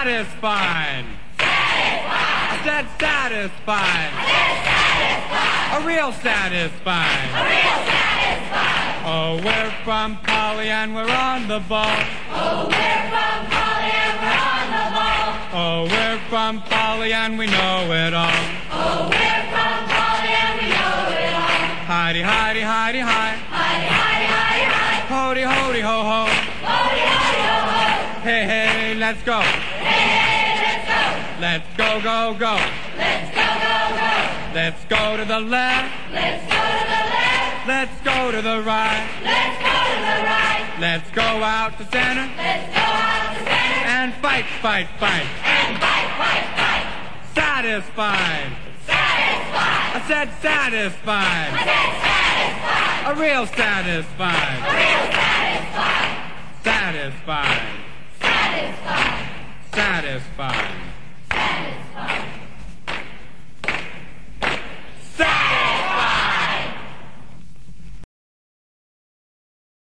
Satisfied. I said satisfied. A real satisfied. Oh, we're from Polly and we're on the ball. Oh, we're from Polly and we're on the ball. Oh, we're from Polly and we know it all. Oh, we're from Polly and we know it all. Heidi, Heidi, Heidi, hi. Heidi, Heidi, Heidi, hi. Hody, hody, ho, ho. Hody, hody, ho, ho. Hey, hey, let's go. Hey, hey, let's go. Let's go, go, go. Let's go, go, go. Let's go to the left. Let's go to the left. Let's go to the right. Let's go to the right. Let's go out to center. Let's go out to center. And fight, fight, fight. And fight, fight, fight. Satisfied. Satisfied. I said satisfied. I said satisfied. A real satisfied. A real satisfied. Satisfied. Satisfied. Satisfied.